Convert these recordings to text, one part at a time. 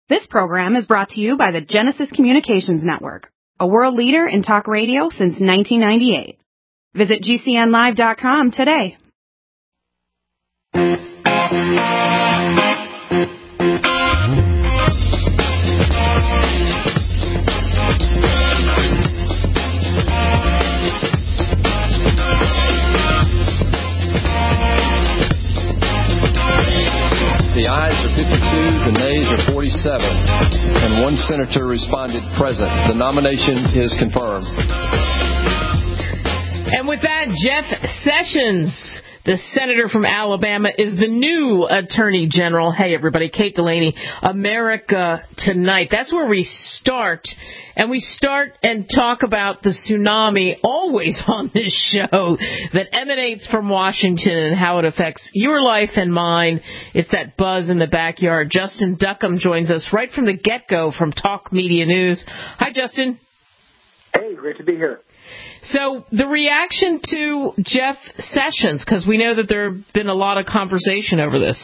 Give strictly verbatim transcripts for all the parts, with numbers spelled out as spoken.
This program is brought to you by the Genesis Communications Network, a world leader in talk radio since nineteen ninety-eight. Visit G C N live dot com today. The ayes are fifty-two, the nays are forty-seven, and one senator responded present. The nomination is confirmed. And with that, Jeff Sessions, the senator from Alabama, is the new attorney general. Hey, everybody, Kate Delaney, America Tonight. That's where we start. And we start and talk about the tsunami always on this show that emanates from Washington and how it affects your life and mine. It's that buzz in the backyard. Justin Duckham joins us right from the get-go from Talk Media News. Hi, Justin. Hey, great to be here. So the reaction to Jeff Sessions, because we know that there have been a lot of conversation over this.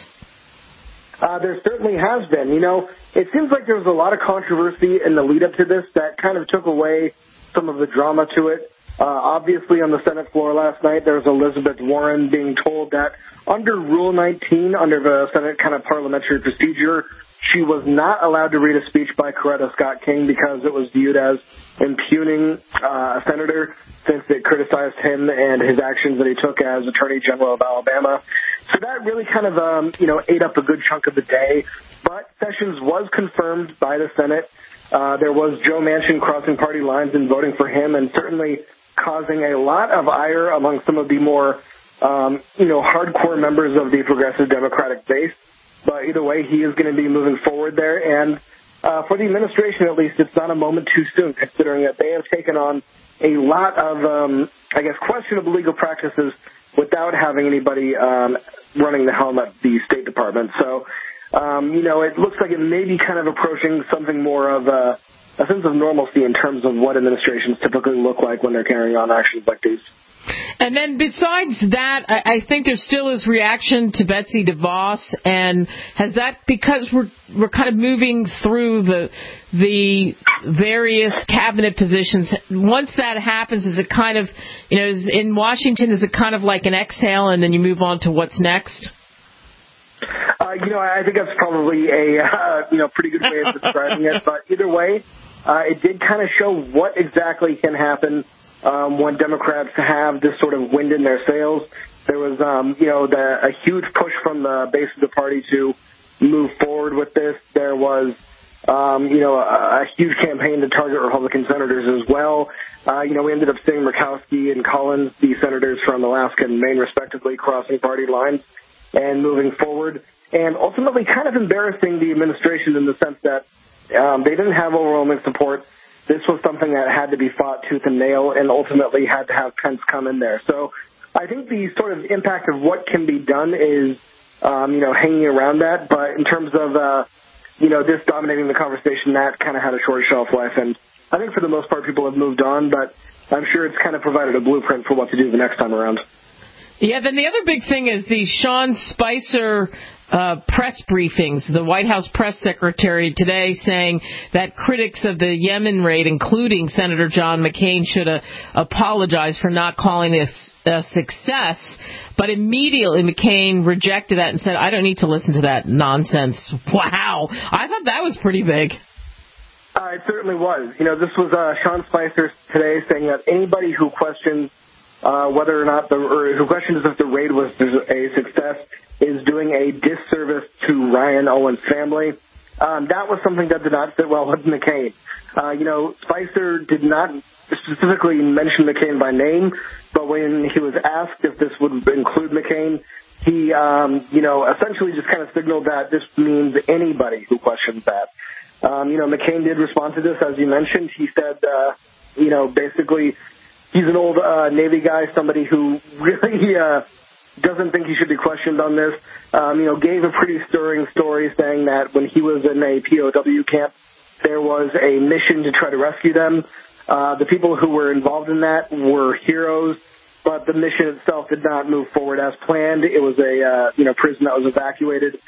Uh, there certainly has been. You know, it seems like there was a lot of controversy in the lead-up to this that kind of took away some of the drama to it. Uh, obviously, on the Senate floor last night, there was Elizabeth Warren being told that under Rule nineteen, under the Senate kind of parliamentary procedure, she was not allowed to read a speech by Coretta Scott King because it was viewed as impugning uh, a senator since it criticized him and his actions that he took as Attorney General of Alabama. So that really kind of, um, you know, ate up a good chunk of the day. But Sessions was confirmed by the Senate. Uh, there was Joe Manchin crossing party lines and voting for him, and certainly causing a lot of ire among some of the more, um, you know, hardcore members of the Progressive Democratic base. But either way, he is going to be moving forward there. And uh, for the administration, at least, it's not a moment too soon, considering that they have taken on a lot of, um, I guess, questionable legal practices without having anybody um, running the helm at the State Department. So, um, you know, it looks like it may be kind of approaching something more of a, a sense of normalcy in terms of what administrations typically look like when they're carrying on actions like these. And then besides that, I, I think there still is reaction to Betsy DeVos, and has that, because we're we're kind of moving through the the various cabinet positions, once that happens, is it kind of, you know, is, in Washington, is it kind of like an exhale and then you move on to what's next? Uh, you know, I think that's probably a, uh, you know, pretty good way of describing it, but either way, uh, it did kind of show what exactly can happen Um, when Democrats have this sort of wind in their sails. There was, um, you know, the, a huge push from the base of the party to move forward with this. There was, um, you know, a, a huge campaign to target Republican senators as well. Uh, you know, we ended up seeing Murkowski and Collins, the senators from Alaska and Maine, respectively, crossing party lines and moving forward, and ultimately kind of embarrassing the administration in the sense that um, they didn't have overwhelming support. This was something that had to be fought tooth and nail and ultimately had to have Pence come in there. So I think the sort of impact of what can be done is, um, you know, hanging around that. But in terms of, uh, you know, this dominating the conversation, that kind of had a short shelf life. And I think for the most part, people have moved on, but I'm sure it's kind of provided a blueprint for what to do the next time around. Yeah, then the other big thing is the Sean Spicer uh, press briefings. The White House press secretary today saying that critics of the Yemen raid, including Senator John McCain, should uh, apologize for not calling this a success. But immediately McCain rejected that and said, I don't need to listen to that nonsense. Wow. I thought that was pretty big. Uh, it certainly was. You know, this was uh, Sean Spicer today saying that anybody who questions Uh, whether or not the, or who questions if the raid was a success is doing a disservice to Ryan Owens' family. Um, that was something that did not sit well with McCain. Uh, you know, Spicer did not specifically mention McCain by name, but when he was asked if this would include McCain, he, um, you know, essentially just kind of signaled that this means anybody who questions that. Um, you know, McCain did respond to this, as you mentioned. He said, uh, you know, basically, he's an old uh, Navy guy, somebody who really uh, doesn't think he should be questioned on this. Um, you know, gave a pretty stirring story saying that when he was in a P O W camp, there was a mission to try to rescue them. Uh, the people who were involved in that were heroes, but the mission itself did not move forward as planned. It was a uh, you know prison that was evacuated.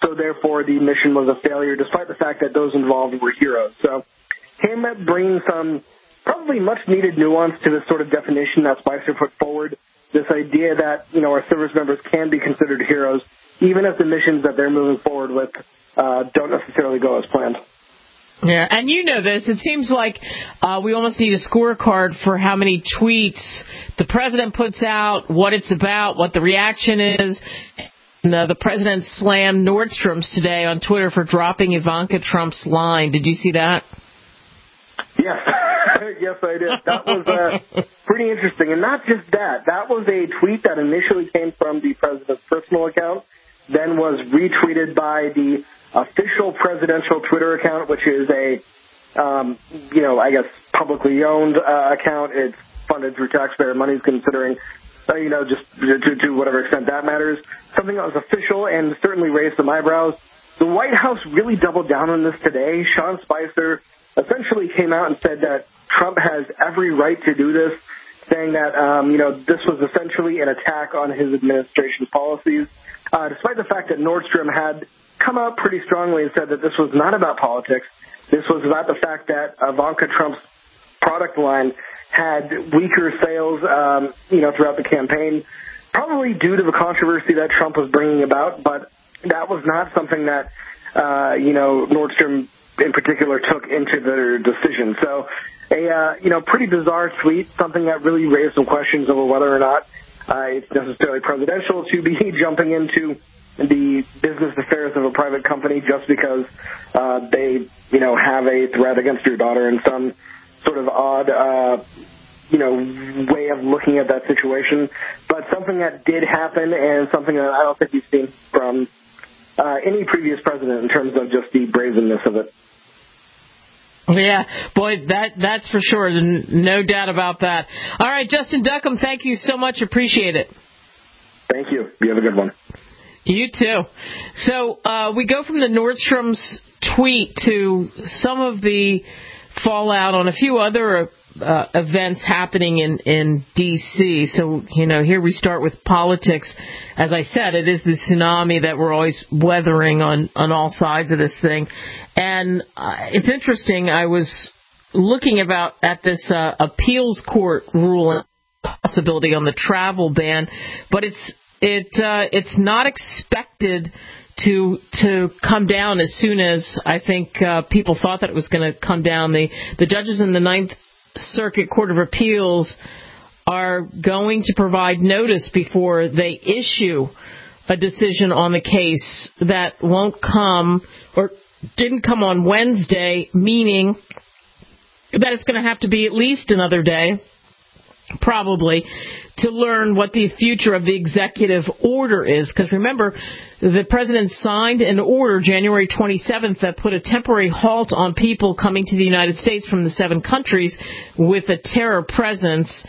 so therefore the mission was a failure, despite the fact that those involved were heroes. So him bringing some probably much-needed nuance to this sort of definition that Spicer put forward, this idea that, you know, our service members can be considered heroes, even if the missions that they're moving forward with uh, don't necessarily go as planned. Yeah, and you know this. It seems like uh, we almost need a scorecard for how many tweets the president puts out, what it's about, what the reaction is. And, uh, the president slammed Nordstrom's today on Twitter for dropping Ivanka Trump's line. Did you see that? Yes. Yes, I did. That was uh, pretty interesting. And not just that. That was a tweet that initially came from the president's personal account, then was retweeted by the official presidential Twitter account, which is a, um, you know, I guess publicly owned uh, account. It's funded through taxpayer money, considering, uh, you know, just to, to whatever extent that matters. Something that was official and certainly raised some eyebrows. The White House really doubled down on this today. Sean Spicer essentially came out and said that Trump has every right to do this, saying that, um, you know, this was essentially an attack on his administration's policies, uh, despite the fact that Nordstrom had come out pretty strongly and said that this was not about politics. This was about the fact that Ivanka Trump's product line had weaker sales, um, you know, throughout the campaign, probably due to the controversy that Trump was bringing about, but that was not something that, uh, you know, Nordstrom in particular took into their decision. So a, uh, you know, pretty bizarre tweet, something that really raised some questions over whether or not uh, it's necessarily presidential to be jumping into the business affairs of a private company just because uh, they, you know, have a threat against your daughter in some sort of odd, uh, you know, way of looking at that situation. But something that did happen and something that I don't think we've seen from uh, any previous president in terms of just the brazenness of it. Yeah, boy, that that's for sure. No doubt about that. All right, Justin Duckham, thank you so much. Appreciate it. Thank you. You have a good one. You too. So uh, we go from the Nordstrom's tweet to some of the fallout on a few other uh, events happening in, in D C. So, you know, here we start with politics. As I said, it is the tsunami that we're always weathering on, on all sides of this thing. And uh, it's interesting. I was looking about at this uh, appeals court ruling possibility on the travel ban, but it's it uh, it's not expected to to come down as soon as I think uh, people thought that it was going to come down. The the judges in the Ninth Circuit Court of Appeals are going to provide notice before they issue a decision on the case that won't come or didn't come on Wednesday, meaning that it's going to have to be at least another day, probably, to learn what the future of the executive order is. Because remember, the president signed an order January twenty-seventh that put a temporary halt on people coming to the United States from the seven countries with a terror presence,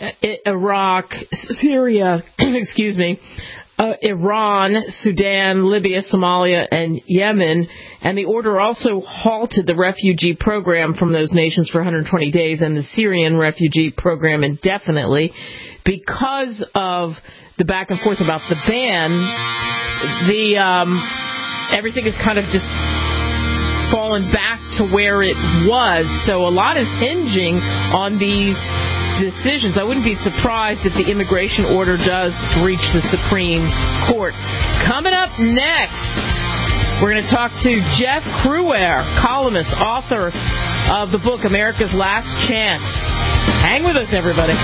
Iraq, Syria, excuse me, Uh, Iran, Sudan, Libya, Somalia, and Yemen. And the order also halted the refugee program from those nations for one hundred twenty days and the Syrian refugee program indefinitely. Because of the back and forth about the ban, the um, everything is kind of just fallen back to where it was. So a lot is hinging on these decisions. I wouldn't be surprised if the immigration order does reach the Supreme Court. Coming up next, we're going to talk to Jeff Crouere, columnist, author of the book America's Last Chance. Hang with us, everybody.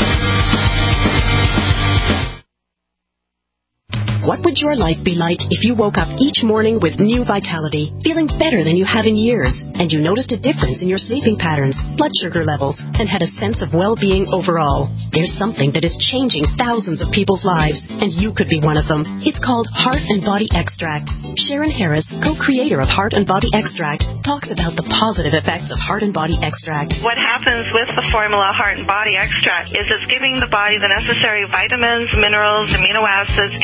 What would your life be like if you woke up each morning with new vitality, feeling better than you have in years, and you noticed a difference in your sleeping patterns, blood sugar levels, and had a sense of well-being overall? There's something that is changing thousands of people's lives, and you could be one of them. It's called Heart and Body Extract. Sharon Harris, co-creator of Heart and Body Extract, talks about the positive effects of Heart and Body Extract. What happens with the formula Heart and Body Extract is it's giving the body the necessary vitamins, minerals, amino acids, enzymes,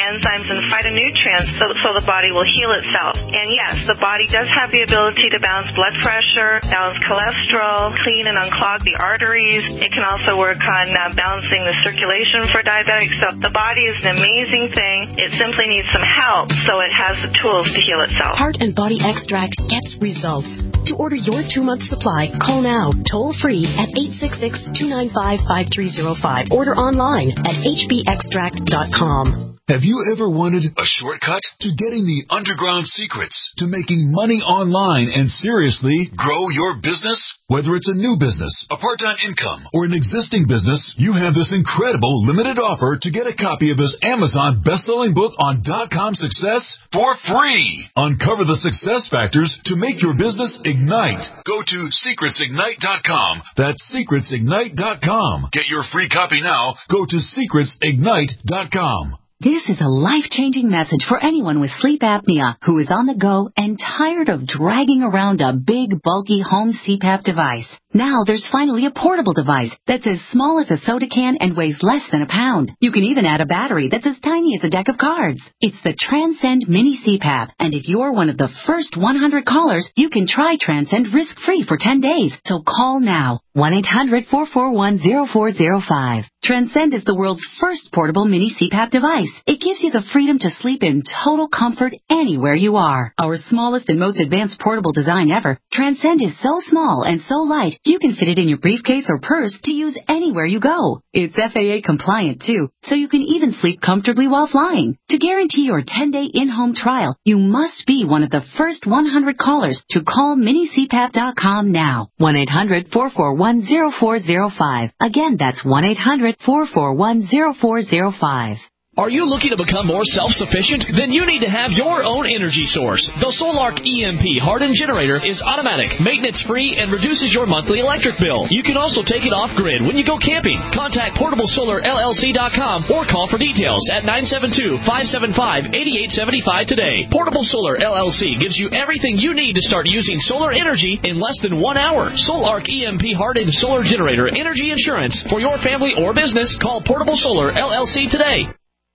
and phytonutrients so, so the body will heal itself. And yes, the body does have the ability to balance blood pressure, balance cholesterol, clean and unclog the arteries. It can also work on uh, balancing the circulation for diabetics. So the body is an amazing thing. It simply needs some help so it has the tools to heal itself. Heart and Body Extract gets results. To order your two-month supply, call now, toll-free at eight six six, two nine five, five three zero five. Order online at h b extract dot com. Have you ever wanted a shortcut to getting the underground secrets to making money online and seriously grow your business? Whether it's a new business, a part-time income, or an existing business, you have this incredible limited offer to get a copy of his Amazon best-selling book on dot-com success for free. Uncover the success factors to make your business ignite. Go to secrets ignite dot com. That's secrets ignite dot com. Get your free copy now. Go to secrets ignite dot com. This is a life-changing message for anyone with sleep apnea who is on the go and tired of dragging around a big, bulky home C PAP device. Now there's finally a portable device that's as small as a soda can and weighs less than a pound. You can even add a battery that's as tiny as a deck of cards. It's the Transcend Mini C PAP, and if you're one of the first one hundred callers, you can try Transcend risk-free for ten days. So call now, one eight hundred, four four one, zero four zero five. Transcend is the world's first portable mini C PAP device. It gives you the freedom to sleep in total comfort anywhere you are. Our smallest and most advanced portable design ever, Transcend is so small and so light, you can fit it in your briefcase or purse to use anywhere you go. It's F A A compliant too, so you can even sleep comfortably while flying. To guarantee your ten-day in-home trial, you must be one of the first one hundred callers to call mini c pap dot com now. one eight hundred, four four one, zero four zero five. Again, that's one eight hundred, four four one, zero four zero five. Are you looking to become more self-sufficient? Then you need to have your own energy source. The Solark E M P hardened generator is automatic, maintenance-free, and reduces your monthly electric bill. You can also take it off-grid when you go camping. Contact portable solar L L C dot com or call for details at nine seven two, five seven five, eight eight seven five today. Portable Solar L L C gives you everything you need to start using solar energy in less than one hour. Solark E M P hardened solar generator energy insurance for your family or business. Call Portable Solar L L C today.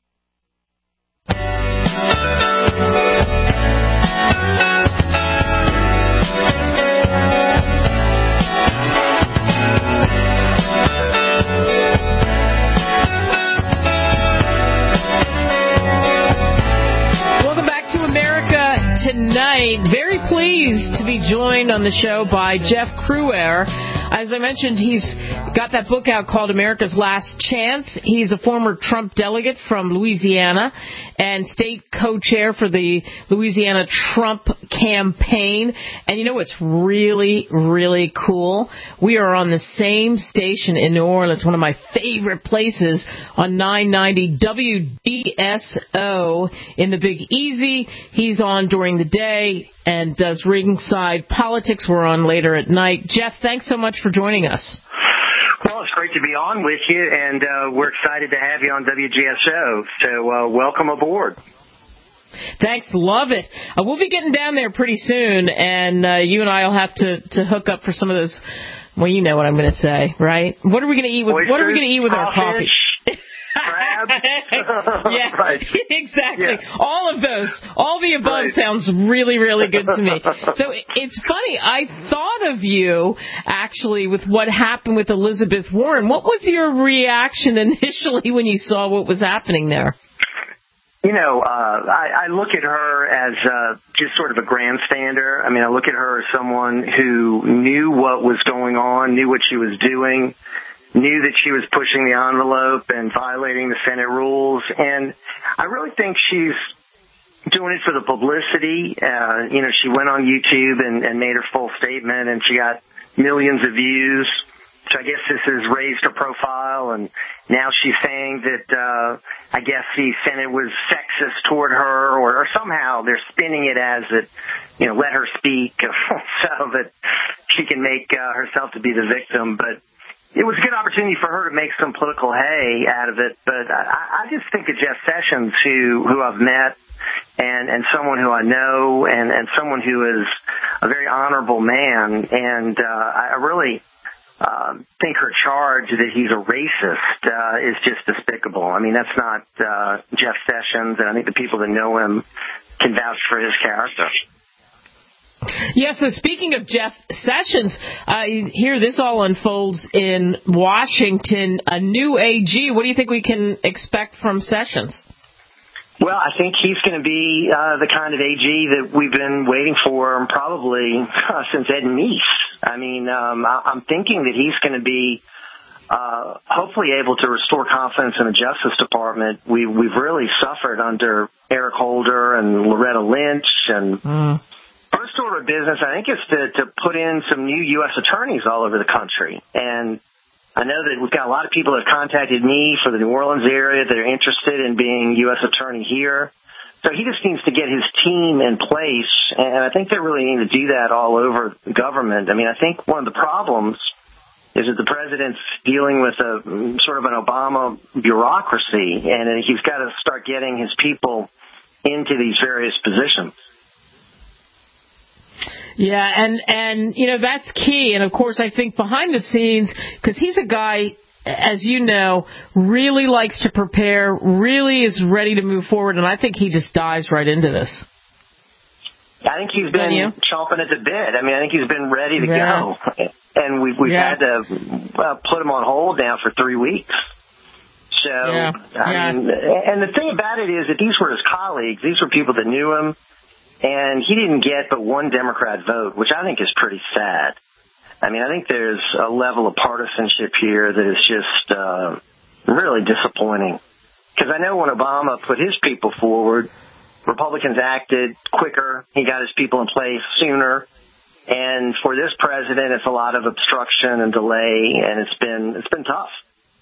Welcome back to America Tonight. Very pleased to be joined on the show by Jeff Crouere. As I mentioned, he's got that book out called America's Last Chance. He's a former Trump delegate from Louisiana and state co-chair for the Louisiana Trump campaign. And you know what's really, really cool? We are on the same station in New Orleans, one of my favorite places, on nine ninety W D S O in the Big Easy. He's on during the day and does ringside politics. We're on later at night. Jeff, thanks so much for joining us. Well, it's great to be on with you, and uh, we're excited to have you on W G S O. So uh, welcome aboard. Thanks, love it. Uh, we'll be getting down there pretty soon, and uh, you and I will have to, to hook up for some of those. Well, you know what I'm going to say, right? What are we going to eat with? Oysters, what are we going to eat with our coffee? Crab. Yeah, right. Exactly. Yeah. All of those, all the above right. sounds really, really good to me. So it's funny. I thought of you, actually, with what happened with Elizabeth Warren. What was your reaction initially when you saw what was happening there? You know, uh, I, I look at her as uh, just sort of a grandstander. I mean, I look at her as someone who knew what was going on, knew what she was doing, knew that she was pushing the envelope and violating the Senate rules. And I really think she's doing it for the publicity. Uh, you know, she went on YouTube and, and made her full statement, and she got millions of views. So I guess this has raised her profile, and now she's saying that uh, I guess the Senate was sexist toward her, or, or somehow they're spinning it as that, you know, let her speak so that she can make uh, herself to be the victim. But it was a good opportunity for her to make some political hay out of it. But I, I just think of Jeff Sessions, who who I've met, and and someone who I know, and and someone who is a very honorable man, and uh, I really uh, think her charge that he's a racist uh, is just despicable. I mean, that's not uh, Jeff Sessions, and I think the people that know him can vouch for his character. Yeah, so speaking of Jeff Sessions, uh, here this all unfolds in Washington, a new A G. What do you think we can expect from Sessions? Well, I think he's going to be uh, the kind of A G that we've been waiting for probably uh, since Ed Meese. I mean, um, I- I'm thinking that he's going to be uh, hopefully able to restore confidence in the Justice Department. We, we've really suffered under Eric Holder and Loretta Lynch. And mm. first order of business, I think, is to, to put in some new U S attorneys all over the country. And I know that we've got a lot of people that have contacted me for the New Orleans area that are interested in being U S attorney here. So he just needs to get his team in place, and I think they really need to do that all over the government. I mean, I think one of the problems is that the president's dealing with a sort of an Obama bureaucracy, and he's got to start getting his people into these various positions. Yeah, and, and, you know, that's key. And, of course, I think behind the scenes, because he's a guy, as you know, really likes to prepare, really is ready to move forward, and I think he just dives right into this. I think he's been chomping at the bit. I mean, I think he's been ready to yeah. go. And we've, we've yeah. had to uh, put him on hold now for three weeks. So, yeah. I yeah. mean, and the thing about it is that these were his colleagues. These were people that knew him. And he didn't get but one Democrat vote, which I think is pretty sad. I mean, I think there's a level of partisanship here that is just uh, really disappointing. Because I know when Obama put his people forward, Republicans acted quicker. He got his people in place sooner. And for this president, it's a lot of obstruction and delay, and it's been it's been tough.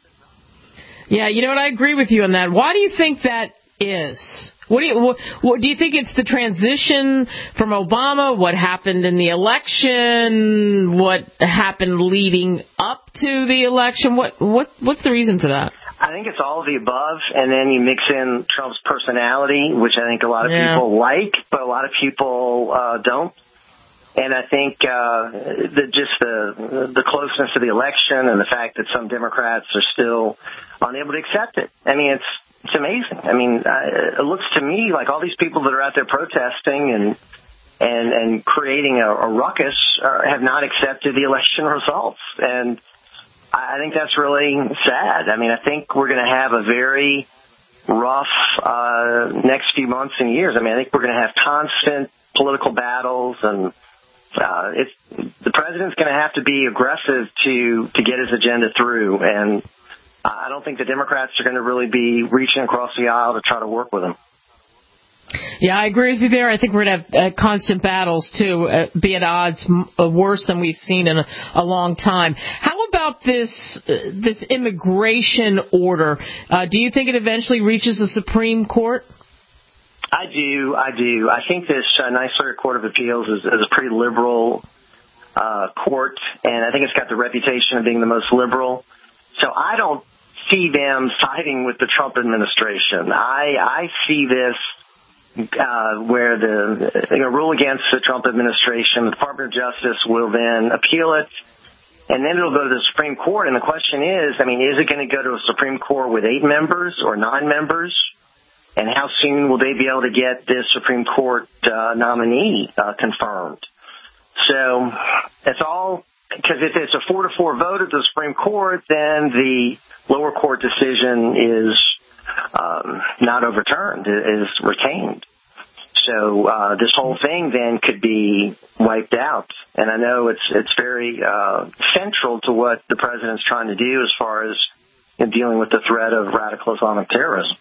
Yeah, you know what? I agree with you on that. Why do you think that is? What do you what, what do you think it's the transition from Obama? What happened in the election? What happened leading up to the election? What what what's the reason for that? I think it's all of the above, and then you mix in Trump's personality, which I think a lot of yeah. people like, but a lot of people uh, don't. And I think uh, the, just the the closeness of the election and the fact that some Democrats are still unable to accept it. I mean, it's it's amazing. I mean, uh, it looks to me like all these people that are out there protesting and and and creating a, a ruckus are, have not accepted the election results, and I think that's really sad. I mean, I think we're going to have a very rough uh, next few months and years. I mean, I think we're going to have constant political battles, and uh, it's, the president's going to have to be aggressive to, to get his agenda through. And I don't think the Democrats are going to really be reaching across the aisle to try to work with him. Yeah, I agree with you there. I think we're going to have uh, constant battles, too, uh, be at odds m- uh, worse than we've seen in a, a long time. How about this uh, this immigration order? Uh, do you think it eventually reaches the Supreme Court? I do. I do. I think this uh, Ninth Circuit Court of Appeals is, is a pretty liberal uh, court, and I think it's got the reputation of being the most liberal. So I don't see them siding with the Trump administration. I, I see this Uh, where the you know, rule against the Trump administration, the Department of Justice will then appeal it, and then it'll go to the Supreme Court. And the question is, I mean, is it going to go to a Supreme Court with eight members or nine members? And how soon will they be able to get this Supreme Court uh, nominee uh, confirmed? So it's all, because if it's a four to four vote at the Supreme Court, then the lower court decision is Um, not overturned, is retained. So uh, this whole thing then could be wiped out. And I know it's it's very uh, central to what the president's trying to do as far as in dealing with the threat of radical Islamic terrorism.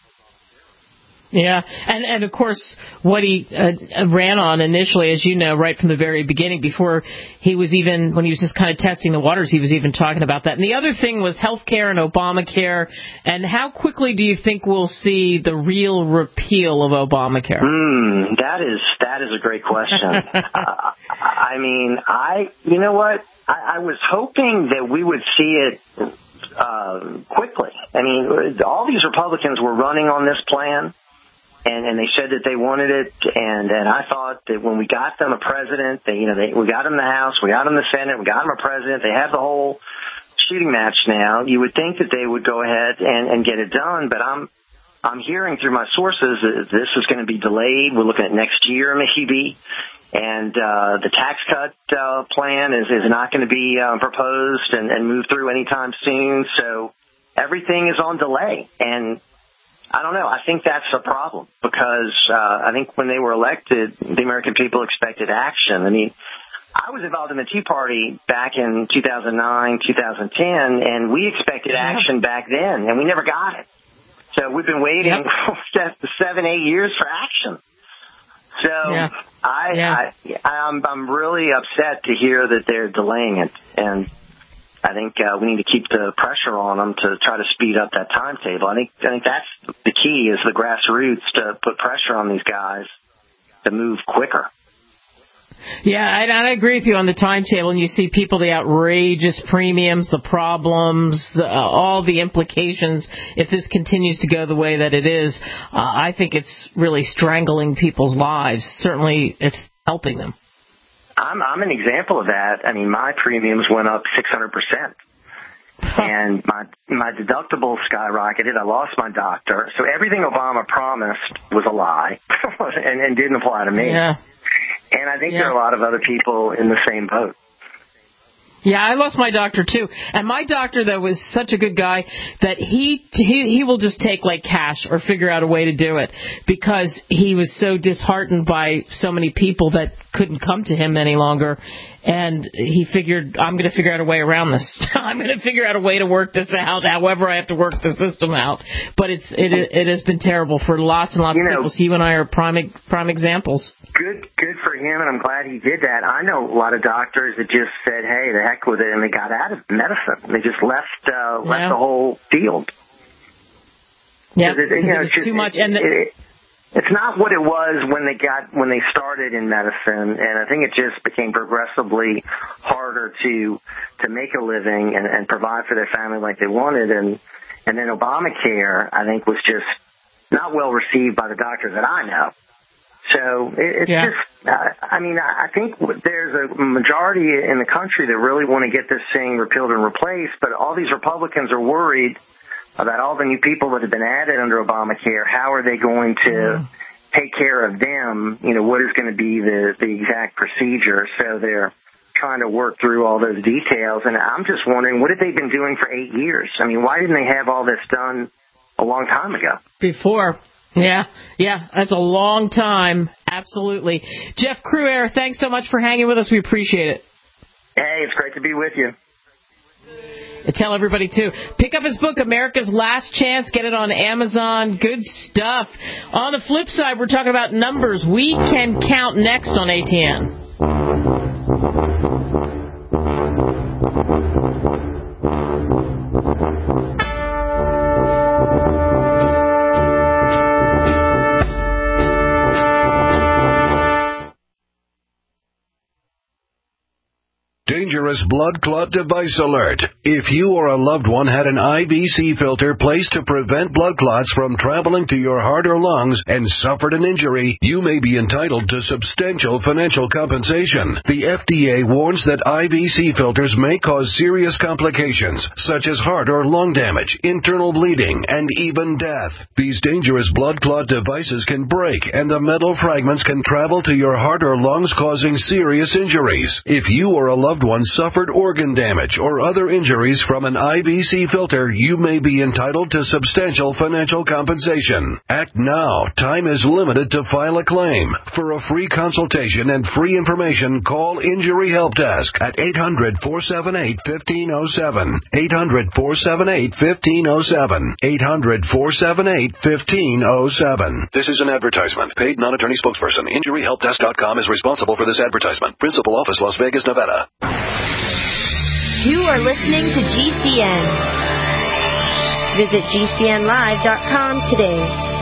Yeah, and, and of course, what he uh, ran on initially, as you know, right from the very beginning, before he was even, when he was just kind of testing the waters, he was even talking about that. And the other thing was health care and Obamacare. And how quickly do you think we'll see the real repeal of Obamacare? Mm, that is that is a great question. uh, I mean, I you know what? I, I was hoping that we would see it uh, quickly. I mean, all these Republicans were running on this plan. and, and they said that they wanted it, and, and I thought that when we got them a president, they, you know, they, we got them the House, we got them the Senate, we got them a president, they have the whole shooting match now, you would think that they would go ahead and, and get it done, but I'm I'm hearing through my sources that this is going to be delayed. We're looking at next year, maybe. And uh, the tax cut uh, plan is, is not going to be uh, proposed and, and moved through anytime soon. So everything is on delay. And I don't know. I think that's a problem because uh, I think when they were elected, the American people expected action. I mean, I was involved in the Tea Party back in two thousand nine, two thousand ten, and we expected action back then, and we never got it. So we've been waiting yep. for seven, eight years for action. So yeah. I, yeah. I, I'm, I'm really upset to hear that they're delaying it, and I think uh, we need to keep the pressure on them to try to speed up that timetable. I think, I think that's the key is the grassroots to put pressure on these guys to move quicker. Yeah, I, I agree with you on the timetable, and you see people, the outrageous premiums, the problems, uh, all the implications. If this continues to go the way that it is, uh, I think it's really strangling people's lives. Certainly, it's helping them. I'm, I'm an example of that. I mean, my premiums went up six hundred percent. And my my deductible skyrocketed. I lost my doctor. So everything Obama promised was a lie and, and didn't apply to me. Yeah. And I think yeah. there are a lot of other people in the same boat. Yeah, I lost my doctor, too. And my doctor, though, was such a good guy that he, he he will just take, like, cash or figure out a way to do it because he was so disheartened by so many people that couldn't come to him any longer. And he figured, I'm going to figure out a way around this. I'm going to figure out a way to work this out, however I have to work the system out. But it's it it has been terrible for lots and lots you of know, people. So you and I are prime prime examples. Good, good for him, and I'm glad he did that. I know a lot of doctors that just said, "Hey, the heck with it," and they got out of medicine. They just left uh, left yeah. the whole field. Yeah, it, you know, it was just, too much. It, and the, it, it's not what it was when they got when they started in medicine, and I think it just became progressively harder to to make a living and, and provide for their family like they wanted. And and then Obamacare, I think, was just not well received by the doctors that I know. So it, it's yeah. just, uh, I mean, I think there's a majority in the country that really want to get this thing repealed and replaced, but all these Republicans are worried about all the new people that have been added under Obamacare. How are they going to mm. take care of them? You know, what is going to be the, the exact procedure? So they're trying to work through all those details. And I'm just wondering, what have they been doing for eight years? I mean, why didn't they have all this done a long time ago? Before. Yeah, yeah, that's a long time. Absolutely. Jeff Cruaire, thanks so much for hanging with us. We appreciate it. Hey, it's great to be with you. And tell everybody, too. Pick up his book, America's Last Chance. Get it on Amazon. Good stuff. On the flip side, we're talking about numbers we can count next on A T N. Dangerous blood clot device alert. If you or a loved one had an I V C filter placed to prevent blood clots from traveling to your heart or lungs and suffered an injury, you may be entitled to substantial financial compensation. The F D A warns that I V C filters may cause serious complications, such as heart or lung damage, internal bleeding, and even death. These dangerous blood clot devices can break, and the metal fragments can travel to your heart or lungs, causing serious injuries. If you or a loved one suffered organ damage or other injuries from an I V C filter, you may be entitled to substantial financial compensation. Act now. Time is limited to file a claim. For a free consultation and free information, call Injury Help Desk at eight hundred, four seven eight, one five zero seven. eight hundred, four seven eight, one five zero seven. eight hundred, four seven eight, one five zero seven. This is an advertisement. Paid non-attorney spokesperson. Injury Help Desk dot com is responsible for this advertisement. Principal office, Las Vegas, Nevada. You are listening to G C N. Visit G C N live dot com today.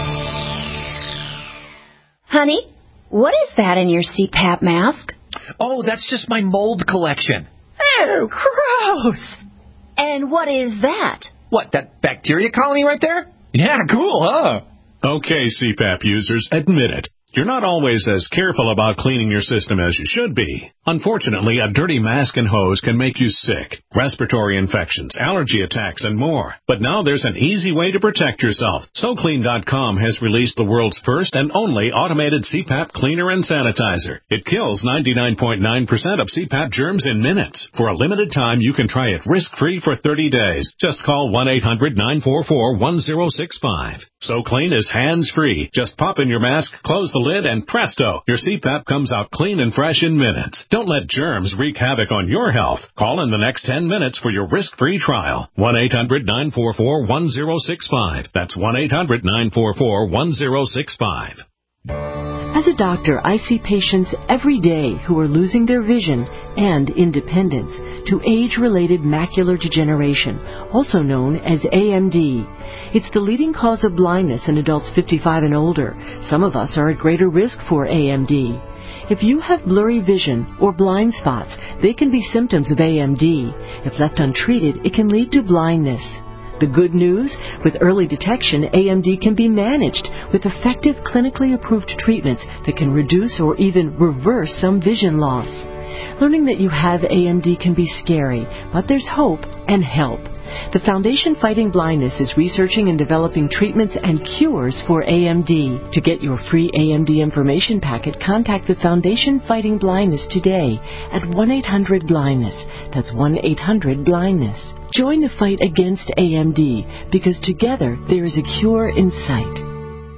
Honey, what is that in your C PAP mask? Oh, that's just my mold collection. Oh, gross. And what is that? What, that bacteria colony right there? Yeah, cool, huh? Okay, C PAP users, admit it. You're not always as careful about cleaning your system as you should be. Unfortunately, a dirty mask and hose can make you sick, respiratory infections, allergy attacks, and more. But now there's an easy way to protect yourself. So Clean dot com has released the world's first and only automated C PAP cleaner and sanitizer. It kills ninety-nine point nine percent of C PAP germs in minutes. For a limited time, you can try it risk-free for thirty days. Just call one eight hundred nine four four one zero six five. So Clean is hands-free. Just pop in your mask, close the lid, and presto, your C PAP comes out clean and fresh in minutes. Don't let germs wreak havoc on your health. Call in the next ten minutes for your risk-free trial. one eight hundred nine four four one zero six five. That's one eight hundred nine four four one zero six five. As a doctor, I see patients every day who are losing their vision and independence to age-related macular degeneration, also known as A M D. It's the leading cause of blindness in adults fifty-five and older. Some of us are at greater risk for A M D. If you have blurry vision or blind spots, they can be symptoms of A M D. If left untreated, it can lead to blindness. The good news, with early detection, A M D can be managed with effective clinically approved treatments that can reduce or even reverse some vision loss. Learning that you have A M D can be scary, but there's hope and help. The Foundation Fighting Blindness is researching and developing treatments and cures for A M D. To get your free A M D information packet, contact the Foundation Fighting Blindness today at one eight hundred blindness. That's one eight hundred blindness. Join the fight against A M D, because together there is a cure in sight.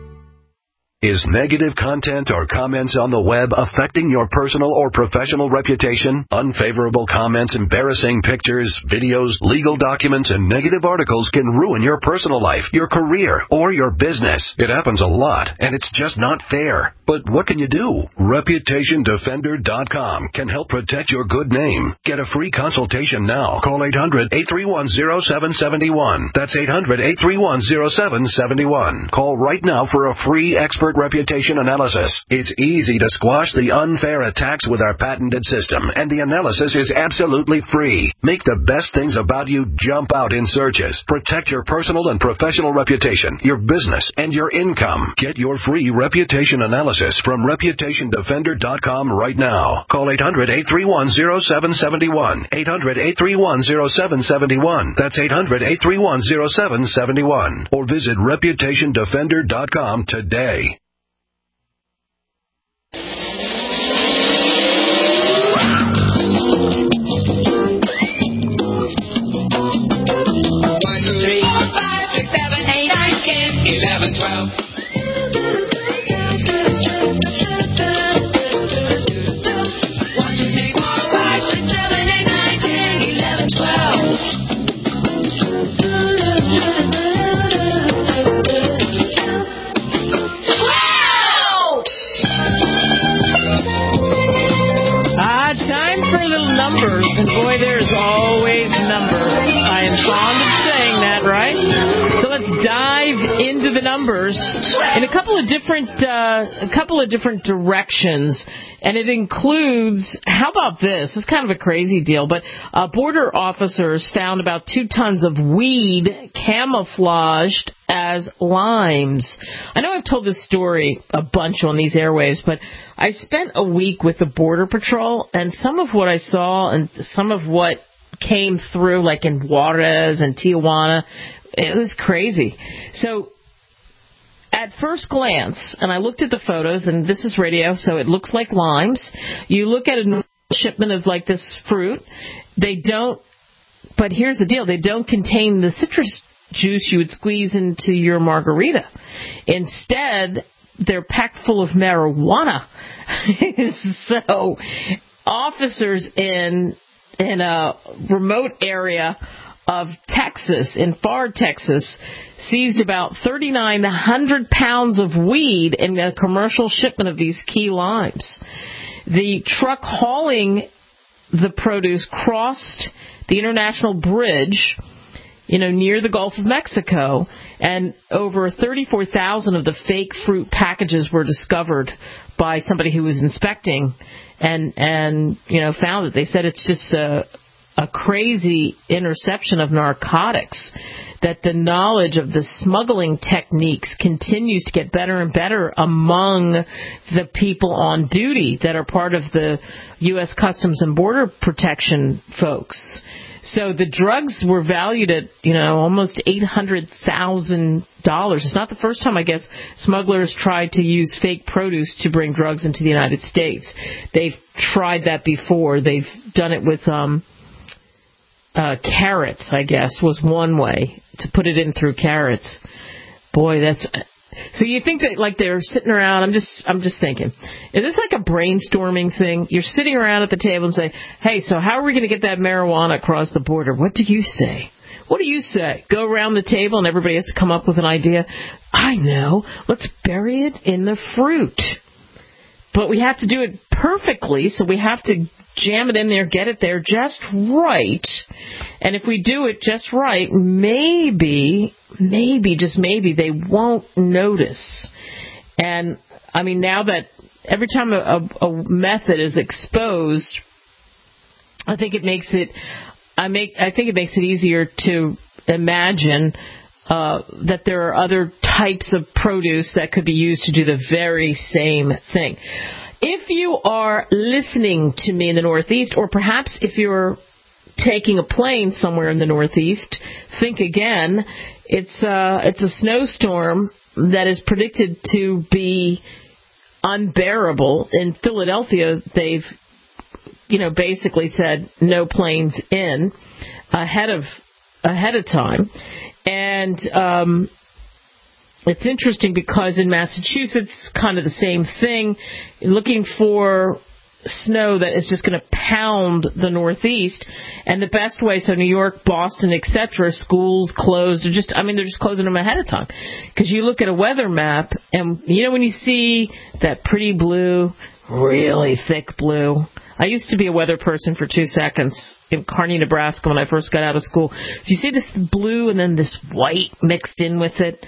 Is negative content or comments on the web affecting your personal or professional reputation? Unfavorable comments, embarrassing pictures, videos, legal documents, and negative articles can ruin your personal life, your career, or your business. It happens a lot, and it's just not fair. But what can you do? Reputation Defender dot com can help protect your good name. Get a free consultation now. Call eight hundred eight three one zero seven seven one. That's eight hundred eight three one zero seven seven one. Call right now for a free expert reputation analysis. It's easy to squash the unfair attacks with our patented system, and the analysis is absolutely free. Make the best things about you jump out in searches. Protect your personal and professional reputation, your business, and your income. Get your free reputation analysis from Reputation Defender dot com right now. Call eight hundred eight three one zero seven seven one. eight hundred eight three one zero seven seven one. That's eight hundred eight three one zero seven seven one. Or visit Reputation Defender dot com today. eleven, twelve. One, two, three, four, five, six, seven, eight, nine, ten, eleven, twelve. Twelve! Ah, time for little numbers, and boy, there's always numbers. I am fond of saying that, right? So let's dive into the numbers in a couple of different, uh, a couple of different directions, and it includes. How about this? It's kind of a crazy deal, but uh, border officers found about two tons of weed camouflaged as limes. I know I've told this story a bunch on these airwaves, but I spent a week with the Border Patrol, and some of what I saw and some of what came through, like in Juarez and Tijuana, it was crazy. So at first glance, and I looked at the photos, and this is radio, so it looks like limes. You look at a shipment of like this fruit, they don't, but here's the deal, they don't contain the citrus juice you would squeeze into your margarita. Instead, they're packed full of marijuana. So officers in in a remote area of Texas, in Far, Texas, seized about thirty-nine hundred pounds of weed in a commercial shipment of these key limes. The truck hauling the produce crossed the International Bridge, you know, near the Gulf of Mexico, and over thirty-four thousand of the fake fruit packages were discovered by somebody who was inspecting, and, and you know, found it. They said it's just a, a crazy interception of narcotics. that the knowledge of the smuggling techniques continues to get better and better among the people on duty that are part of the U S Customs and Border Protection folks. So the drugs were valued at, you know, almost eight hundred thousand dollars. It's not the first time, I guess, smugglers tried to use fake produce to bring drugs into the United States. They've tried that before. They've done it with um, uh, carrots, I guess, was one way to put it in through carrots. Boy, that's... So you think that, like, they're sitting around, I'm just I'm just thinking, is this like a brainstorming thing? You're sitting around at the table and say, hey, so how are we going to get that marijuana across the border? What do you say? What do you say? Go around the table and everybody has to come up with an idea. I know. Let's bury it in the fruit. But we have to do it perfectly, so we have to jam it in there, get it there just right. And if we do it just right, maybe, maybe, just maybe, they won't notice. And, I mean, now that every time a, a, a method is exposed, I think it makes it, I make, I think it makes it easier to imagine uh, that there are other types of produce that could be used to do the very same thing. If you are listening to me in the Northeast, or perhaps if you're taking a plane somewhere in the Northeast, think again. It's uh, it's a snowstorm that is predicted to be unbearable. In Philadelphia, they've, you know, basically said no planes in ahead of ahead of time, and um, it's interesting because in Massachusetts, kind of the same thing, looking for snow that is just going to pound the Northeast, and the best way, so New York, Boston, et cetera, schools closed, are just, I mean, they're just closing them ahead of time. Because you look at a weather map, and you know when you see that pretty blue, really thick blue. I used to be a weather person for two seconds in Kearney, Nebraska when I first got out of school. So you see this blue and then this white mixed in with it,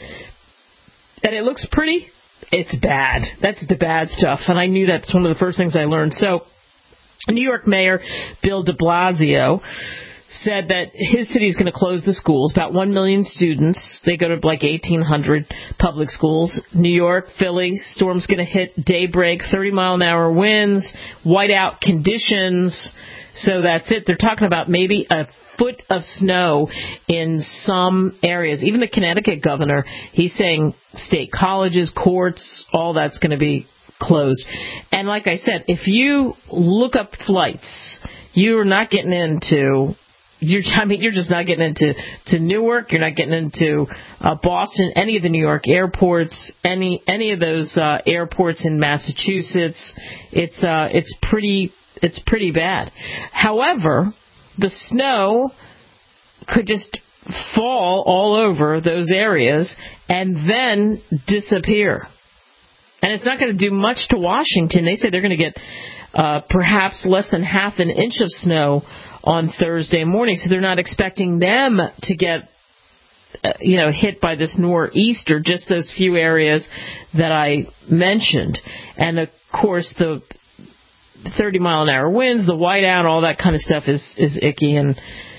and it looks pretty. It's bad. That's the bad stuff. And I knew that's one of the first things I learned. So New York Mayor Bill de Blasio said that his city is going to close the schools. About one million students. They go to like eighteen hundred public schools. New York, Philly, storm's going to hit daybreak, thirty mile an hour winds, whiteout conditions. So that's it. They're talking about maybe a foot of snow in some areas. Even the Connecticut governor, he's saying state colleges, courts, all that's going to be closed. And like I said, if you look up flights, you're not getting into... You're, I mean, you're just not getting into to Newark. You're not getting into uh, Boston, any of the New York airports, any any of those uh, airports in Massachusetts. It's uh, it's pretty it's pretty bad. However, the snow could just fall all over those areas and then disappear. And it's not going to do much to Washington. They say they're going to get uh, perhaps less than half an inch of snow on Thursday morning, so they're not expecting them to get, uh, you know, hit by this nor'easter, just those few areas that I mentioned. And, of course, the thirty mile an hour winds, the whiteout, all that kind of stuff is, is icky. And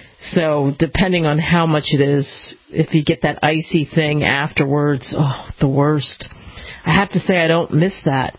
so depending on how much it is, if you get that icy thing afterwards, oh, the worst. I have to say I don't miss that.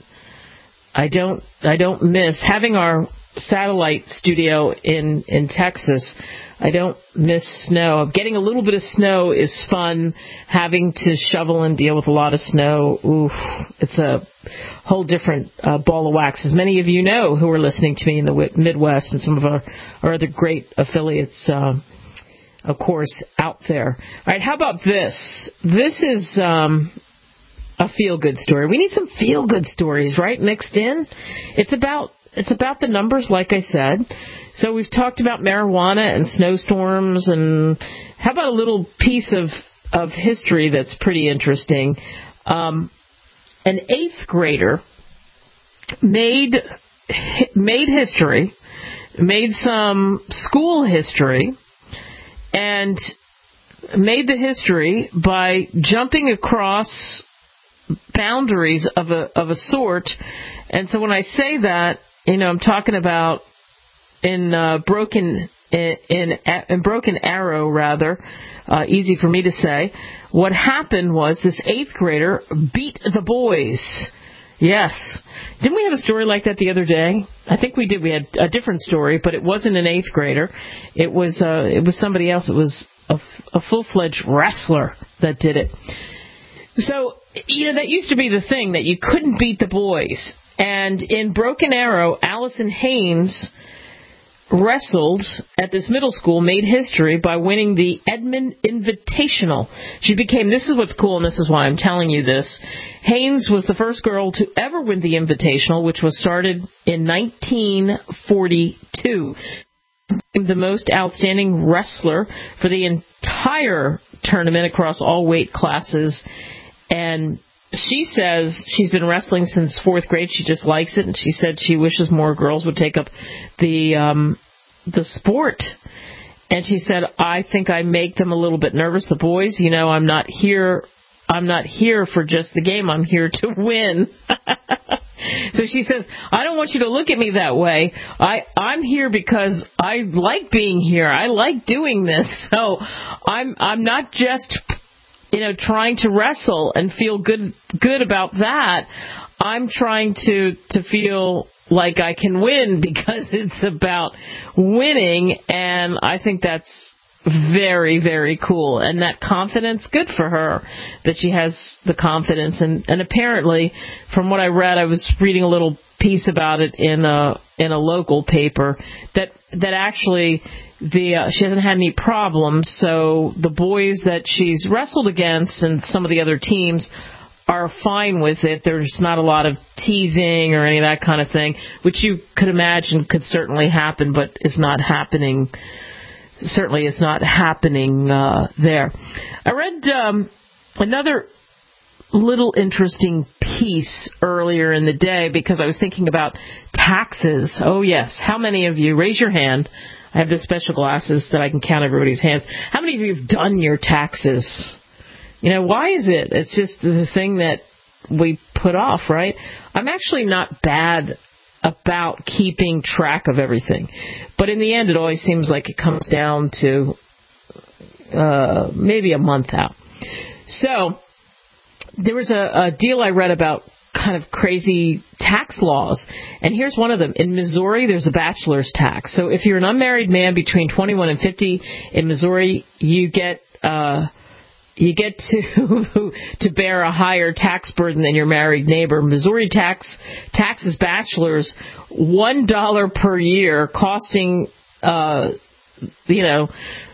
I don't, I don't miss having our satellite studio in, in Texas. I don't miss snow. Getting a little bit of snow is fun. Having to shovel and deal with a lot of snow, oof, it's a whole different uh, ball of wax. As many of you know who are listening to me in the Midwest and some of our, our other great affiliates, uh, of course, out there. All right, how about this? This is um, a feel-good story. We need some feel-good stories, right, mixed in. It's about It's about the numbers, like I said. So we've talked about marijuana and snowstorms, and how about a little piece of, of history that's pretty interesting? Um, an eighth grader made made history, made some school history, and made the history by jumping across boundaries of a of a sort. And so when I say that, you know, I'm talking about in uh, Broken in, in, in Broken Arrow, rather, uh, easy for me to say, what happened was this eighth grader beat the boys. Yes. Didn't we have a story like that the other day? I think we did. We had a different story, but it wasn't an eighth grader. It was uh, it was somebody else. It was a, a full-fledged wrestler that did it. So, you know, that used to be the thing, that you couldn't beat the boys. And in Broken Arrow, Allison Haynes wrestled at this middle school, made history by winning the Edmond Invitational. She became, this is what's cool, and this is why I'm telling you this, Haynes was the first girl to ever win the Invitational, which was started in nineteen forty-two. The most outstanding wrestler for the entire tournament across all weight classes. And she says she's been wrestling since fourth grade. She just likes it, and she said she wishes more girls would take up the um, the sport. And she said, I think I make them a little bit nervous. The boys, you know, I'm not here. I'm not here for just the game. I'm here to win. So she says, I don't want you to look at me that way. I, I'm here because I like being here. I like doing this. So I'm I'm not just, you know, trying to wrestle and feel good good about that. I'm trying to to feel like I can win because it's about winning, and I think that's very, very cool. And that confidence, good for her that she has the confidence. And, and apparently, from what I read, I was reading a little piece about it in a in a local paper, that that actually the uh, she hasn't had any problems. So the boys that she's wrestled against and some of the other teams are fine with it. There's not a lot of teasing or any of that kind of thing, which you could imagine could certainly happen, but is not happening. Certainly is not happening uh, there. I read um, another little interesting piece earlier in the day because I was thinking about taxes. Oh, yes. How many of you, raise your hand. I have the special glasses that I can count everybody's hands. How many of you have done your taxes? You know, why is it? It's just the thing that we put off, right? I'm actually not bad about keeping track of everything. But in the end, it always seems like it comes down to uh, maybe a month out. So there was a, a deal I read about kind of crazy tax laws. And here's one of them. In Missouri, there's a bachelor's tax. So if you're an unmarried man between twenty-one and fifty in Missouri, you get uh, you get to to bear a higher tax burden than your married neighbor. Missouri tax taxes bachelors one dollar per year, costing uh, you know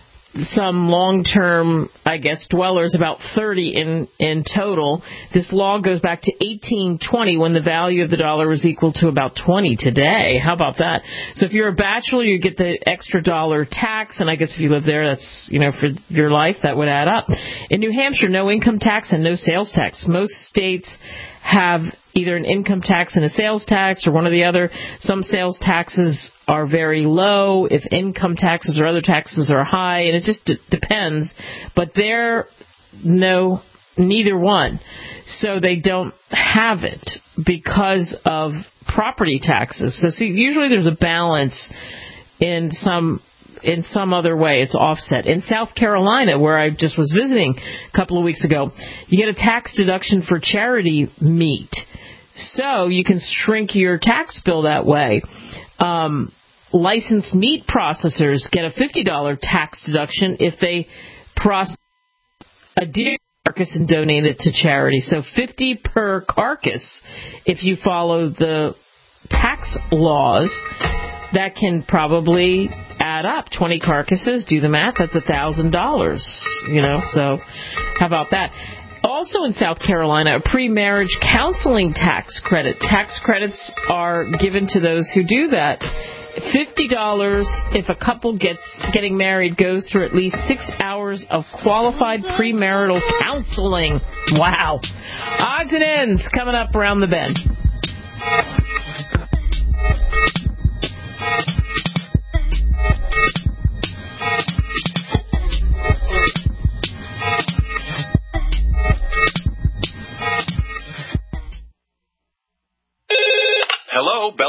some long-term, I guess, dwellers about thirty in in total. This law goes back to eighteen twenty, when the value of the dollar was equal to about twenty today. How about that? So if you're a bachelor, you get the extra dollar tax, and I guess if you live there, that's, you know, for your life, that would add up. In New Hampshire, no income tax and no sales tax. Most states have either an income tax and a sales tax, or one or the other. Some sales taxes are very low if income taxes or other taxes are high, and it just d- depends. But they're no, neither one. So they don't have it because of property taxes. So see, usually there's a balance in some in some other way. It's offset. In South Carolina, where I just was visiting a couple of weeks ago, you get a tax deduction for charity meat. So you can shrink your tax bill that way. Um, licensed meat processors get a fifty dollars tax deduction if they process a deer carcass and donate it to charity. So fifty per carcass if you follow the tax laws. That can probably add up. twenty carcasses, do the math, that's one thousand dollars, you know, so how about that? Also in South Carolina, a pre-marriage counseling tax credit. Tax credits are given to those who do that. fifty dollars if a couple gets getting married goes through at least six hours of qualified premarital counseling. Wow. Odds and ends coming up around the bend. Hello, Belly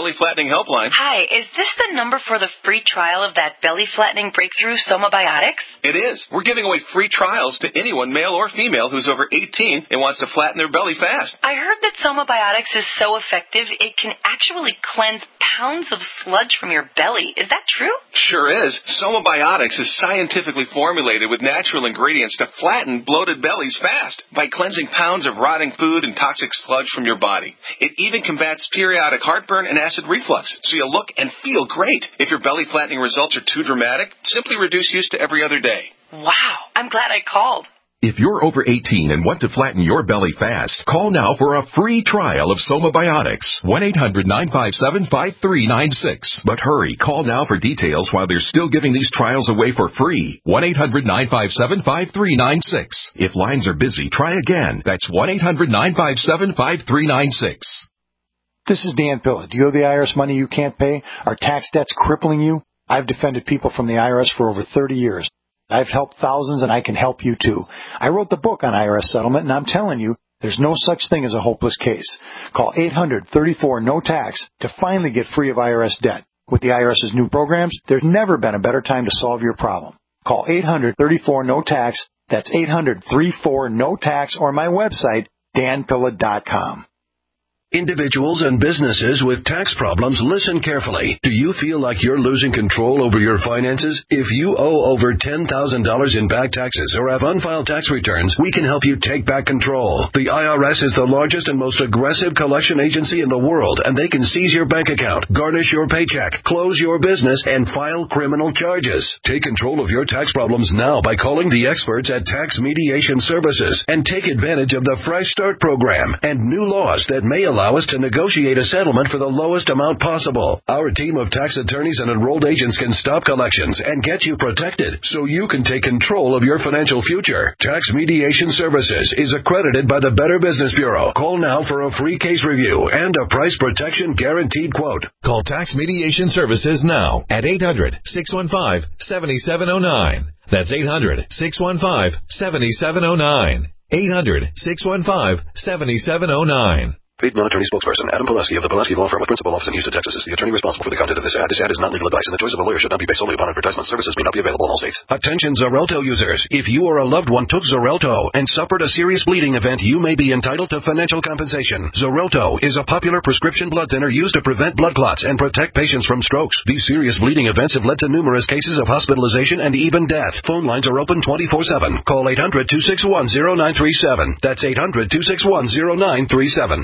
Belly Flattening Helpline. Hi, is this the number for the free trial of that belly flattening breakthrough Somabiotics? It is. We're giving away free trials to anyone, male or female, who's over eighteen and wants to flatten their belly fast. I heard that Somabiotics is so effective it can actually cleanse pounds of sludge from your belly. Is that true? Sure is. Somabiotics is scientifically formulated with natural ingredients to flatten bloated bellies fast by cleansing pounds of rotting food and toxic sludge from your body. It even combats periodic heartburn and acid reflux, so you look and feel great. If your belly flattening results are too dramatic, simply reduce use to every other day. Wow, I'm glad I called. If you're over eighteen and want to flatten your belly fast, call now for a free trial of Somabiotics. one eight hundred nine five seven five three nine six. But hurry, call now for details while they're still giving these trials away for free. one eight hundred nine five seven five three nine six. If lines are busy, try again. That's one eight hundred nine five seven five three nine six. This is Dan Pilla. Do you owe the I R S money you can't pay? Are tax debts crippling you? I've defended people from the I R S for over thirty years. I've helped thousands, and I can help you, too. I wrote the book on I R S settlement, and I'm telling you, there's no such thing as a hopeless case. Call eight hundred thirty-four no tax to finally get free of I R S debt. With the IRS's new programs, there's never been a better time to solve your problem. Call eight hundred thirty-four no tax. That's eight hundred thirty-four no tax, or my website, dan pilla dot com. Individuals and businesses with tax problems, listen carefully. Do you feel like you're losing control over your finances? If you owe over ten thousand dollars in back taxes or have unfiled tax returns, we can help you take back control. The I R S is the largest and most aggressive collection agency in the world, and they can seize your bank account, garnish your paycheck, close your business, and file criminal charges. Take control of your tax problems now by calling the experts at Tax Mediation Services and take advantage of the Fresh Start program and new laws that may allow Allow us to negotiate a settlement for the lowest amount possible. Our team of tax attorneys and enrolled agents can stop collections and get you protected so you can take control of your financial future. Tax Mediation Services is accredited by the Better Business Bureau. Call now for a free case review and a price protection guaranteed quote. Call Tax Mediation Services now at eight hundred six one five seven seven zero nine. That's eight hundred six one five seven seven zero nine. eight hundred six one five seven seven zero nine. Paid non-attorney spokesperson Adam Pulaski of the Pulaski Law Firm with principal office in Houston, Texas is the attorney responsible for the content of this ad. This ad is not legal advice, and the choice of a lawyer should not be based solely upon advertisement. Services may not be available in all states. Attention Xarelto users. If you or a loved one took Xarelto and suffered a serious bleeding event, you may be entitled to financial compensation. Xarelto is a popular prescription blood thinner used to prevent blood clots and protect patients from strokes. These serious bleeding events have led to numerous cases of hospitalization and even death. Phone lines are open twenty-four seven. Call eight hundred two six one zero nine three seven. That's eight hundred two six one zero nine three seven.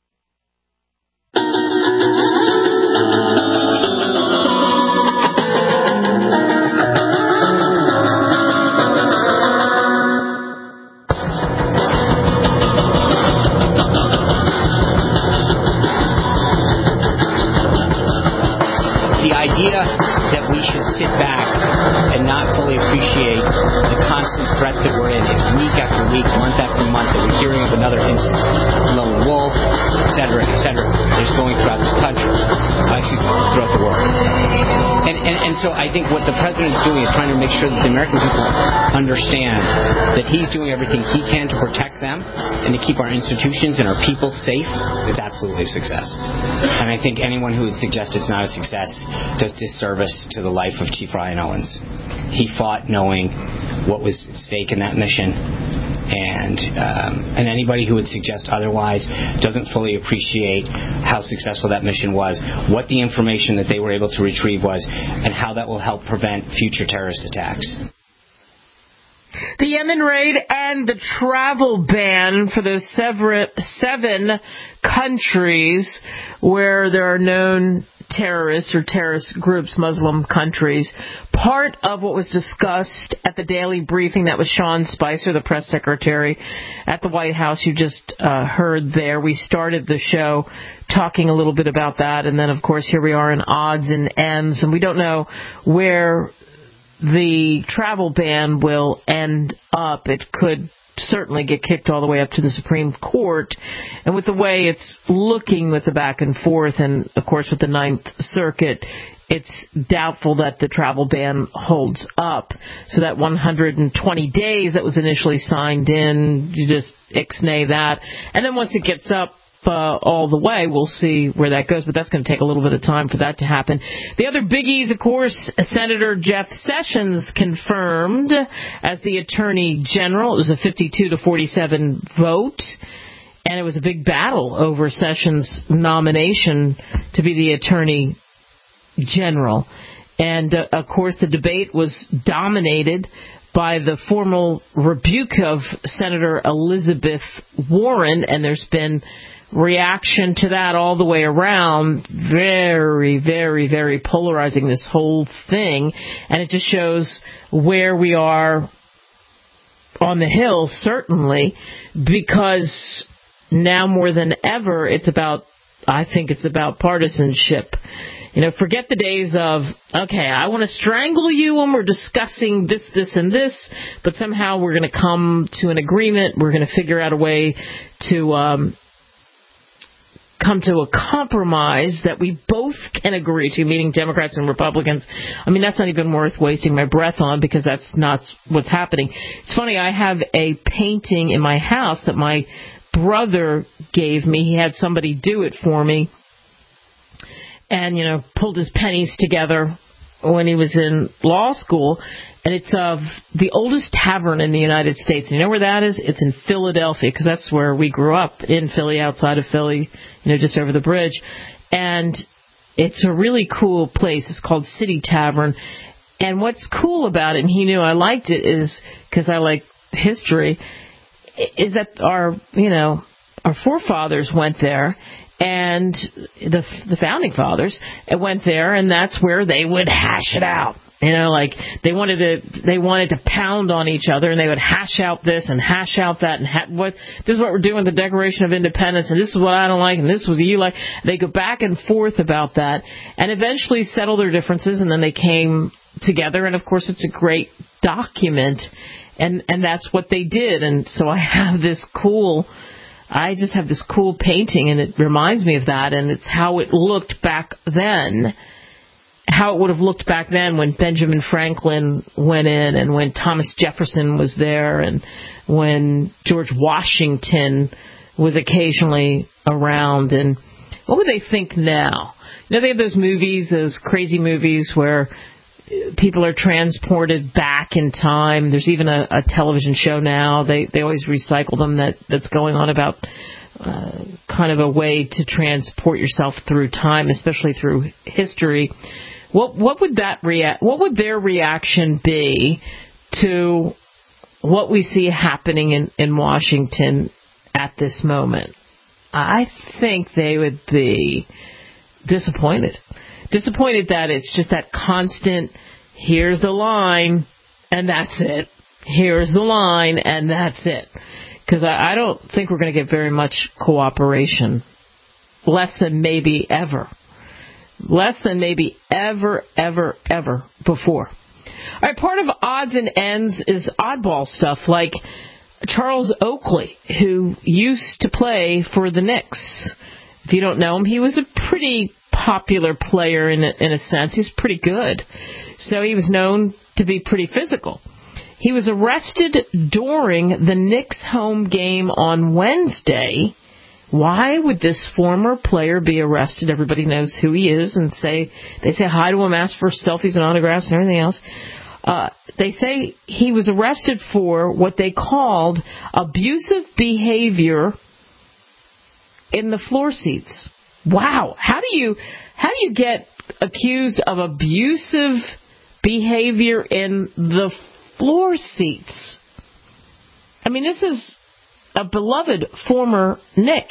The idea that we should sit back and not fully appreciate the constant threat that we're in, if week after week, month after month, that we're hearing of another instance, lone wolf, et cetera, et cetera, is going throughout this country, actually throughout the world. And, and, and so I think what the president is doing is trying to make sure that the American people understand that he's doing everything he can to protect them and to keep our institutions and our people safe. It's absolutely a success. And I think anyone who would suggest it's not a success does disservice to the life of Chief Ryan Owens. He fought knowing what was at stake in that mission, and um, and anybody who would suggest otherwise doesn't fully appreciate how successful that mission was, what the information that they were able to retrieve was, and how that will help prevent future terrorist attacks. The Yemen raid and the travel ban for those seven countries where there are known terrorists or terrorist groups, Muslim countries, part of what was discussed at the daily briefing that was Sean Spicer, the press secretary at the White House. You just uh, heard there. We started the show talking a little bit about that, and then, of course, here we are in odds and ends, and we don't know where the travel ban will end up. It could certainly get kicked all the way up to the Supreme Court. And with the way it's looking with the back and forth, and, of course, with the Ninth Circuit, it's doubtful that the travel ban holds up. So that one hundred twenty days that was initially signed in, you just ixnay that. And then once it gets up uh, all the way. We'll see where that goes, but that's going to take a little bit of time for that to happen. The other biggies, of course, Senator Jeff Sessions confirmed as the Attorney General. It was a fifty-two to forty-seven vote, and it was a big battle over Sessions' nomination to be the Attorney General. And, uh, of course, the debate was dominated by the formal rebuke of Senator Elizabeth Warren, and there's been reaction to that all the way around. Very, very, very polarizing, this whole thing. And it just shows where we are on the Hill, certainly, because now more than ever, it's about, I think it's about partisanship. You know, forget the days of, okay, I want to strangle you when we're discussing this, this, and this, but somehow we're going to come to an agreement. We're going to figure out a way to um, come to a compromise that we both can agree to, meaning Democrats and Republicans. I mean, that's not even worth wasting my breath on, because that's not what's happening. It's funny, I have a painting in my house that my brother gave me. He had somebody do it for me. And, you know, pulled his pennies together when he was in law school. And it's of the oldest tavern in the United States. And you know where that is? It's in Philadelphia, because that's where we grew up, in Philly, outside of Philly, you know, just over the bridge. And it's a really cool place. It's called City Tavern. And what's cool about it, and he knew I liked it, is because I like history, is that our, you know, our forefathers went there. And the the founding fathers went there, and that's where they would hash it out. You know, like they wanted to they wanted to pound on each other, and they would hash out this and hash out that, and ha- what this is what we're doing, the Declaration of Independence, and this is what I don't like, and this is what you like. They go back and forth about that, and eventually settle their differences, and then they came together. And of course, it's a great document, and and that's what they did. And so I have this cool. I just have this cool painting, and it reminds me of that, and it's how it looked back then, how it would have looked back then when Benjamin Franklin went in, and when Thomas Jefferson was there, and when George Washington was occasionally around. And what would they think now? You know, they have those movies, those crazy movies where people are transported back in time. There's even a, a television show now. They they always recycle them that, that's going on about uh, kind of a way to transport yourself through time, especially through history. What what would that rea- What would their reaction be to what we see happening in, in Washington at this moment? I think they would be disappointed. Disappointed that it's just that constant, here's the line, and that's it. Here's the line, and that's it. Because I, I don't think we're going to get very much cooperation. Less than maybe ever. Less than maybe ever, ever, ever before. All right, part of odds and ends is oddball stuff, like Charles Oakley, who used to play for the Knicks. If you don't know him, he was a pretty popular player in a, in a sense. He's pretty good. So he was known to be pretty physical. He was arrested during the Knicks home game on Wednesday. Why would this former player be arrested? Everybody knows who he is, and say they say hi to him, ask for selfies and autographs and everything else. Uh, they say he was arrested for what they called abusive behavior in the floor seats. Wow, how do you how do you get accused of abusive behavior in the floor seats? I mean, this is a beloved former Knick.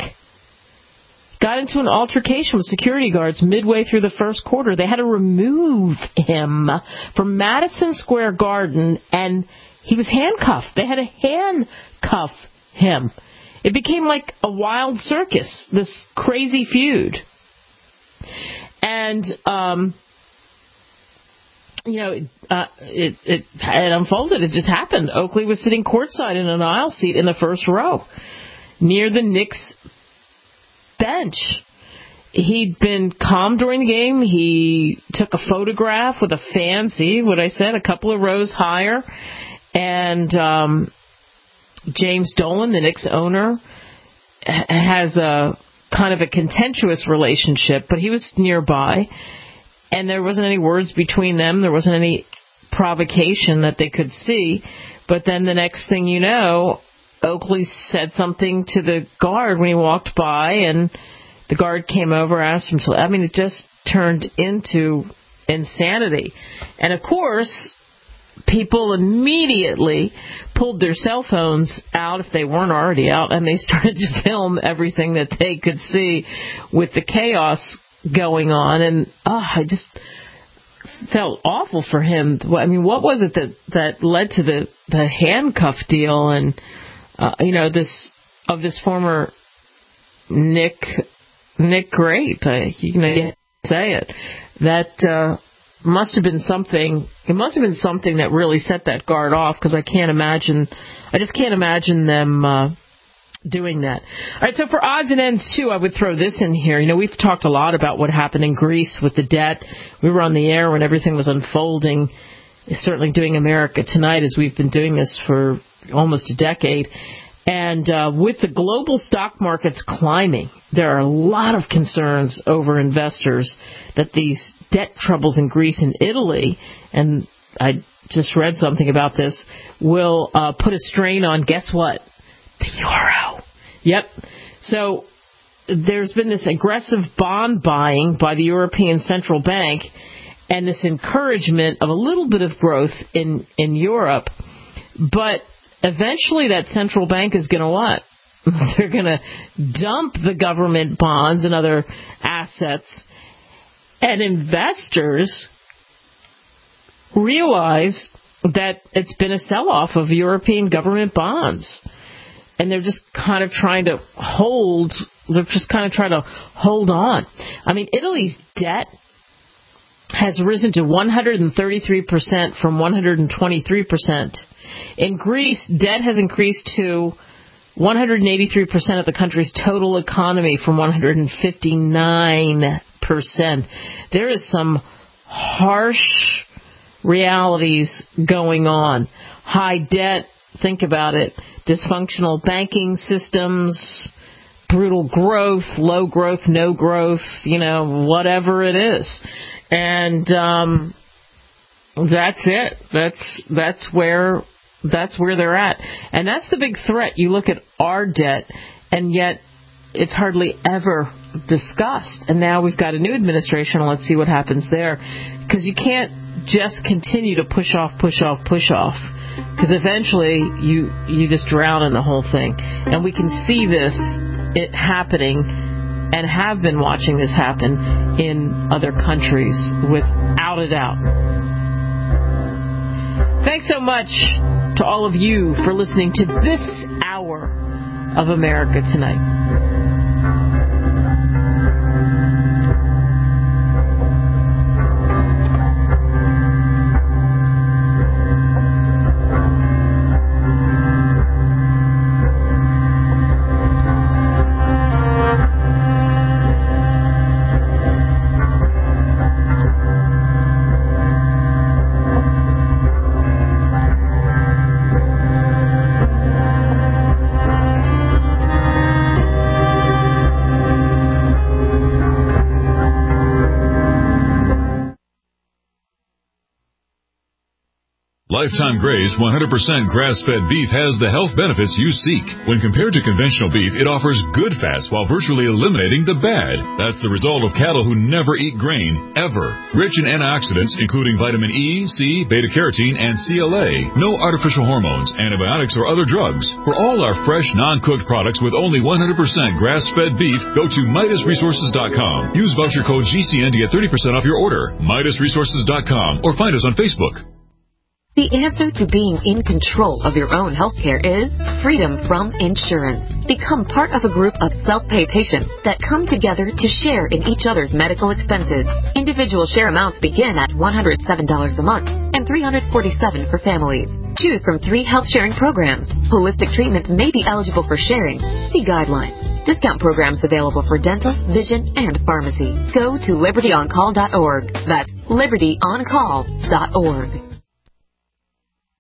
Got into an altercation with security guards midway through the first quarter. They had to remove him from Madison Square Garden, and he was handcuffed. They had to handcuff him. It became like a wild circus, this crazy feud. And, um, you know, uh, it, it, it unfolded. It just happened. Oakley was sitting courtside in an aisle seat in the first row near the Knicks bench. He'd been calm during the game. He took a photograph with a fan. See what I said? A couple of rows higher. And, um, James Dolan, the Knicks owner, has a kind of a contentious relationship, but he was nearby, and there wasn't any words between them. There wasn't any provocation that they could see. But then the next thing you know, Oakley said something to the guard when he walked by, and the guard came over, asked him to... I mean, it just turned into insanity. And, of course, people immediately pulled their cell phones out, if they weren't already out, and they started to film everything that they could see with the chaos going on. And, oh, I just felt awful for him. I mean, what was it that, that led to the, the handcuff deal and, uh, you know, this, of this former Nick, Nick Great, I, you know, say it, that, uh, must have been something, it must have been something that really set that guard off, because I can't imagine, I just can't imagine them, uh, doing that. All right, so for odds and ends, too, I would throw this in here. You know, we've talked a lot about what happened in Greece with the debt. We were on the air when everything was unfolding, certainly doing America Tonight, as we've been doing this for almost a decade. And uh, with the global stock markets climbing, there are a lot of concerns over investors that these debt troubles in Greece and Italy, and I just read something about this, will uh, put a strain on, guess what? The euro. Yep. So there's been this aggressive bond buying by the European Central Bank and this encouragement of a little bit of growth in, in Europe. But eventually that central bank is going to what? They're going to dump the government bonds and other assets. And investors realize that it's been a sell-off of European government bonds. And they're just kind of trying to hold, they're just kind of trying to hold on. I mean, Italy's debt has risen to one hundred thirty-three percent from one hundred twenty-three percent. In Greece, debt has increased to one hundred eighty-three percent of the country's total economy from one hundred fifty-nine percent. There is some harsh realities going on. High debt, think about it. Dysfunctional banking systems, brutal growth, low growth, no growth, you know, whatever it is. And um, that's it. That's that's where that's where they're at. And that's the big threat. You look at our debt, and yet it's hardly ever discussed. And now we've got a new administration, and let's see what happens there. Because you can't just continue to push off, push off, push off. Because eventually you you just drown in the whole thing. And we can see this it happening and have been watching this happen in other countries without a doubt. Thanks so much to all of you for listening to this hour of America Tonight. Lifetime Graze one hundred percent grass-fed beef has the health benefits you seek. When compared to conventional beef, it offers good fats while virtually eliminating the bad. That's the result of cattle who never eat grain, ever. Rich in antioxidants, including vitamin E, C, beta-carotene, and C L A. No artificial hormones, antibiotics, or other drugs. For all our fresh, non-cooked products with only one hundred percent grass-fed beef, go to Midas Resources dot com. Use voucher code G C N to get thirty percent off your order. Midas Resources dot com or find us on Facebook. The answer to being in control of your own healthcare is freedom from insurance. Become part of a group of self-pay patients that come together to share in each other's medical expenses. Individual share amounts begin at one hundred seven dollars a month and three hundred forty-seven dollars for families. Choose from three health sharing programs. Holistic treatments may be eligible for sharing. See guidelines. Discount programs available for dental, vision, and pharmacy. Go to liberty on call dot org. That's liberty on call dot org.